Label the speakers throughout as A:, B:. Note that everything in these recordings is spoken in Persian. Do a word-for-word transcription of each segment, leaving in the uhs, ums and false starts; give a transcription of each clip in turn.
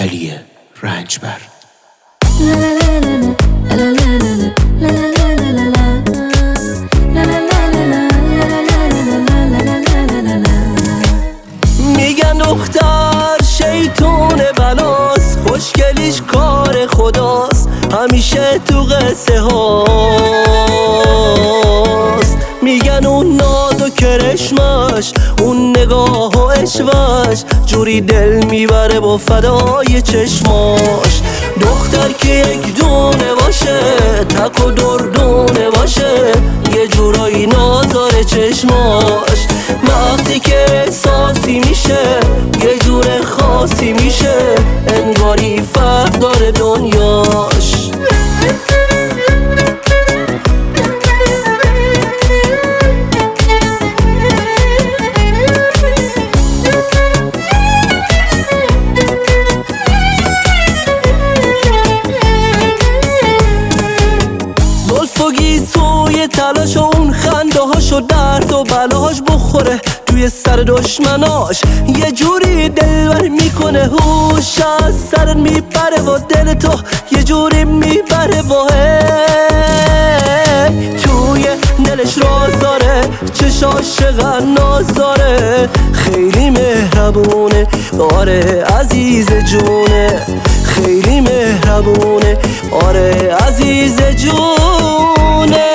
A: علی رنجبر.
B: میگن دختر شیطون بلاست، خوشگلیش کار خداست، همیشه تو قصه هاست. میگن اون ناز و کرشمش، اون نگاه و عشقش، جوری دل میبره با فدای چشماش. دختر که یک دونه باشه، تک و دردونه باشه، یه جورایی نازاره چشماش. وقتی که احساسی میشه، یه جور خاصی میشه، انگاری فرق داره دنیاش. سوی تلاش و اون خنده هاش و درد و بلاهاش بخوره توی سر دشمناش. یه جوری دلبر میکنه، هوش از سر میبره و دل تو یه جوری میبره و توی دلش راز داره، چشاش چقدر ناز داره، خیلی مهربونه، آره عزیز جونه، خیلی مهربونه، آره عزیز جونه.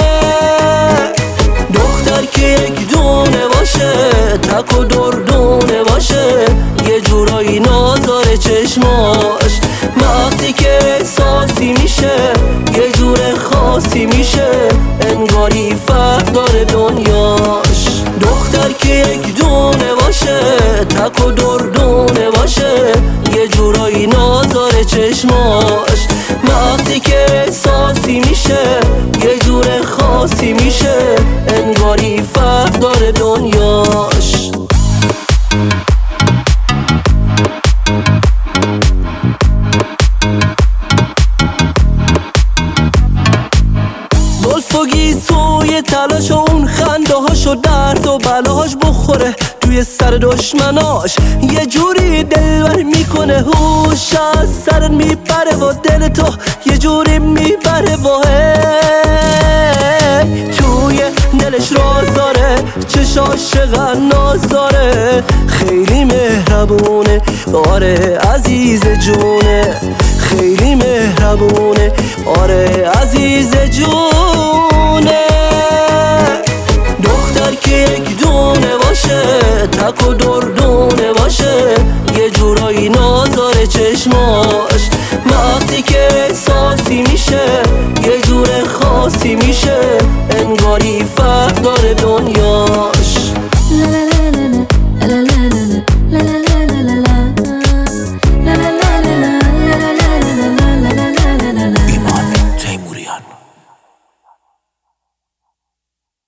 B: دختر که یک دونه باشه، تک و دردونه باشه، یه جورایی نازاره چشماش. وقتی که احساسی میشه، یه جور خاصی میشه، انگاری فرق داره دنیاش. دختر که یک دونه باشه، تک و دردونه باشه، یه جورایی نازاره چشماش. وقتی که احساسی میشه، یه جور خاصی میشه، انگاری فرق داره دنیاش. زلف و گیسوی تلاش و اون خنده هاش و درد و بلاهاش بخوره توی سر دشمناش. یه جوری دلبر میکنه، هوش از سر میبره و دل تو یه جوری میبره و توی دلش راز داره، چشاش چقدر ناز داره، خیلی مهربونه، آره عزیز جونه، خیلی مهربونه، آره عزیز جونه. دختر که یک دونه باشه، تک و دردونه باشه، یه جورایی نازاره چشماش. وقتی که احساسی میشه، یه جور خاصی میشه، انگاری فرق داره دنیا.